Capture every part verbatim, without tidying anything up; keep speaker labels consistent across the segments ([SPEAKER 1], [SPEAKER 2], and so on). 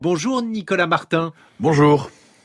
[SPEAKER 1] Bonjour Nicolas Martin.
[SPEAKER 2] Bonjour.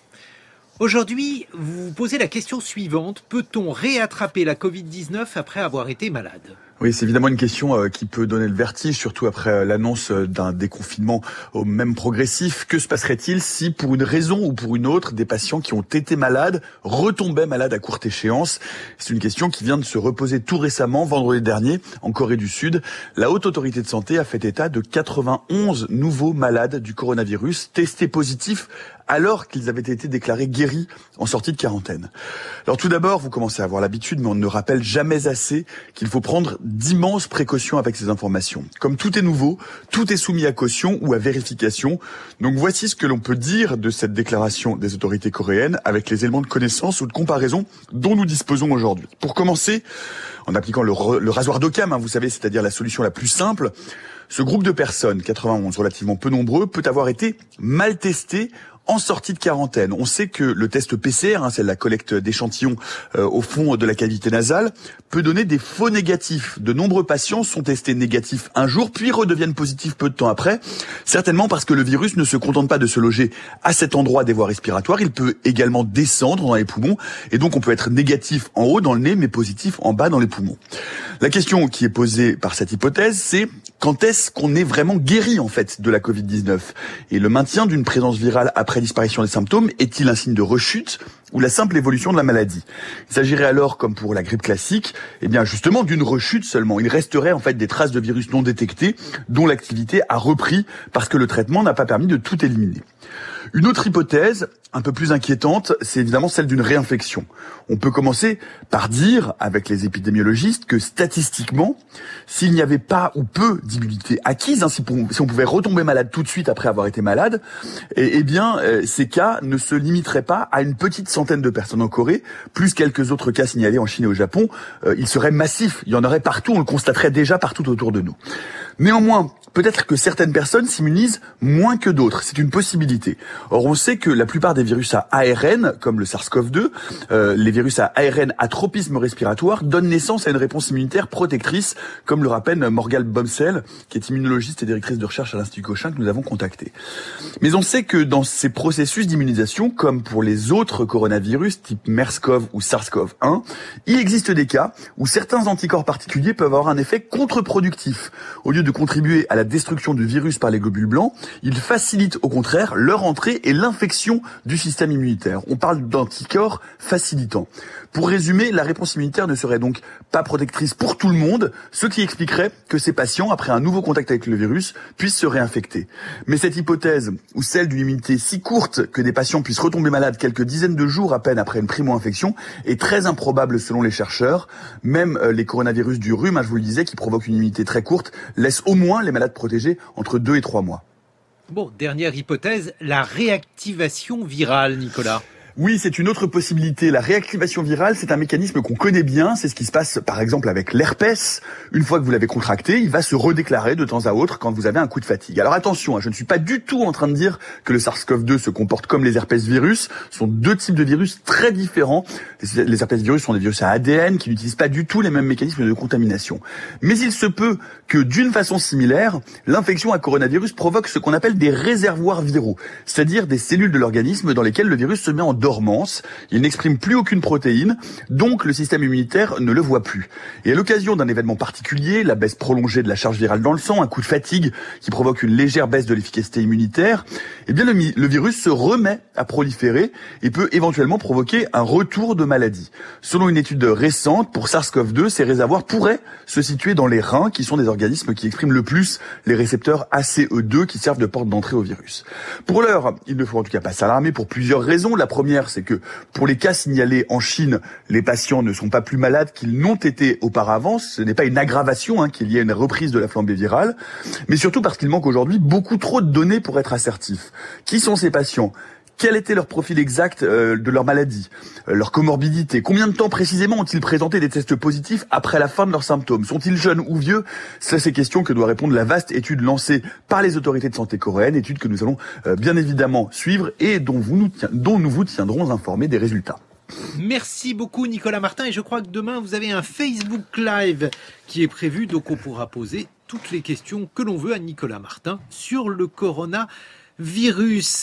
[SPEAKER 1] Aujourd'hui, vous vous posez la question suivante. Peut-on réattraper la covid dix-neuf après avoir été malade ?
[SPEAKER 2] Oui, c'est évidemment une question euh, qui peut donner le vertige, surtout après euh, l'annonce euh, d'un déconfinement au même progressif. Que se passerait-il si, pour une raison ou pour une autre, des patients qui ont été malades retombaient malades à courte échéance ? C'est une question qui vient de se reposer tout récemment, vendredi dernier, en Corée du Sud. La Haute Autorité de Santé a fait état de quatre-vingt-onze nouveaux malades du coronavirus testés positifs alors qu'ils avaient été déclarés guéris en sortie de quarantaine. Alors tout d'abord, vous commencez à avoir l'habitude, mais on ne rappelle jamais assez qu'il faut prendre d'immenses précautions avec ces informations. Comme tout est nouveau, tout est soumis à caution ou à vérification. Donc voici ce que l'on peut dire de cette déclaration des autorités coréennes avec les éléments de connaissance ou de comparaison dont nous disposons aujourd'hui. Pour commencer, en appliquant le, re, le rasoir d'Occam, hein, vous savez, c'est-à-dire la solution la plus simple, ce groupe de personnes, quatre-vingt-onze, relativement peu nombreux, peut avoir été mal testé en sortie de quarantaine. On sait que le test P C R, hein, c'est la collecte d'échantillons euh, au fond de la cavité nasale, peut donner des faux négatifs. De nombreux patients sont testés négatifs un jour, puis redeviennent positifs peu de temps après, certainement parce que le virus ne se contente pas de se loger à cet endroit des voies respiratoires, il peut également descendre dans les poumons, et donc on peut être négatif en haut dans le nez, mais positif en bas dans les poumons. La question qui est posée par cette hypothèse, c'est quand est-ce qu'on est vraiment guéri en fait de la covid dix-neuf ? Et le maintien d'une présence virale après disparition des symptômes est-il un signe de rechute ou la simple évolution de la maladie ? Il s'agirait alors, comme pour la grippe classique, eh bien justement d'une rechute seulement. Il resterait en fait des traces de virus non détectés dont l'activité a repris parce que le traitement n'a pas permis de tout éliminer. Une autre hypothèse, un peu plus inquiétante, c'est évidemment celle d'une réinfection. On peut commencer par dire, avec les épidémiologistes, que statistiquement, s'il n'y avait pas ou peu d'immunité acquise, hein, si, si on pouvait retomber malade tout de suite après avoir été malade, eh, eh bien, euh, ces cas ne se limiteraient pas à une petite centaine de personnes en Corée, plus quelques autres cas signalés en Chine et au Japon. Euh, ils seraient massifs, il y en aurait partout, on le constaterait déjà partout autour de nous. Néanmoins, peut-être que certaines personnes s'immunisent moins que d'autres, c'est une possibilité. Or, on sait que la plupart des virus à A R N, comme le SARS-CoV deux, euh, les virus à A R N à tropisme respiratoire, donnent naissance à une réponse immunitaire protectrice, comme le rappelle Morgane Bomsel, qui est immunologiste et directrice de recherche à l'Institut Cochin, que nous avons contacté. Mais on sait que dans ces processus d'immunisation, comme pour les autres coronavirus, type MERS-CoV ou SARS-CoV un, il existe des cas où certains anticorps particuliers peuvent avoir un effet contre-productif. Au lieu de contribuer à la destruction du virus par les globules blancs, ils facilitent au contraire leur entrée et l'infection du système immunitaire. On parle d'anticorps facilitants. Pour résumer, la réponse immunitaire ne serait donc pas protectrice pour tout le monde, ce qui expliquerait que ces patients, après un nouveau contact avec le virus, puissent se réinfecter. Mais cette hypothèse, ou celle d'une immunité si courte que des patients puissent retomber malades quelques dizaines de jours à peine après une primo-infection, est très improbable selon les chercheurs. Même les coronavirus du rhume, hein, je vous le disais, qui provoquent une immunité très courte, laissent au moins les malades protégés entre deux et trois mois.
[SPEAKER 1] Bon, dernière hypothèse, la réactivation virale, Nicolas.
[SPEAKER 2] Oui, c'est une autre possibilité. La réactivation virale, c'est un mécanisme qu'on connaît bien. C'est ce qui se passe, par exemple, avec l'herpès. Une fois que vous l'avez contracté, il va se redéclarer de temps à autre quand vous avez un coup de fatigue. Alors attention, je ne suis pas du tout en train de dire que le SARS-CoV deux se comporte comme les herpès virus. Ce sont deux types de virus très différents. Les herpès virus sont des virus à A D N qui n'utilisent pas du tout les mêmes mécanismes de contamination. Mais il se peut que, d'une façon similaire, l'infection à coronavirus provoque ce qu'on appelle des réservoirs viraux, c'est-à-dire des cellules de l'organisme dans lesquelles le virus se met en dormance, il n'exprime plus aucune protéine, donc le système immunitaire ne le voit plus. Et à l'occasion d'un événement particulier, la baisse prolongée de la charge virale dans le sang, un coup de fatigue qui provoque une légère baisse de l'efficacité immunitaire, eh bien le, le virus se remet à proliférer et peut éventuellement provoquer un retour de maladie. Selon une étude récente, pour SARS-CoV deux, ces réservoirs pourraient se situer dans les reins, qui sont des organismes qui expriment le plus les récepteurs A C E deux qui servent de porte d'entrée au virus. Pour l'heure, il ne faut en tout cas pas s'alarmer pour plusieurs raisons. La première, c'est que pour les cas signalés en Chine, les patients ne sont pas plus malades qu'ils n'ont été auparavant. Ce n'est pas une aggravation hein, qu'il y ait une reprise de la flambée virale, mais surtout parce qu'il manque aujourd'hui beaucoup trop de données pour être assertif. Qui sont ces patients ? Quel était leur profil exact euh, de leur maladie, euh, leur comorbidité? Combien de temps précisément ont-ils présenté des tests positifs après la fin de leurs symptômes? Sont-ils jeunes ou vieux? C'est ces questions que doit répondre la vaste étude lancée par les autorités de santé coréennes, étude que nous allons euh, bien évidemment suivre et dont, vous nous tient, dont nous vous tiendrons informés des résultats.
[SPEAKER 1] Merci beaucoup Nicolas Martin, et je crois que demain vous avez un Facebook Live qui est prévu, donc on pourra poser toutes les questions que l'on veut à Nicolas Martin sur le coronavirus. virus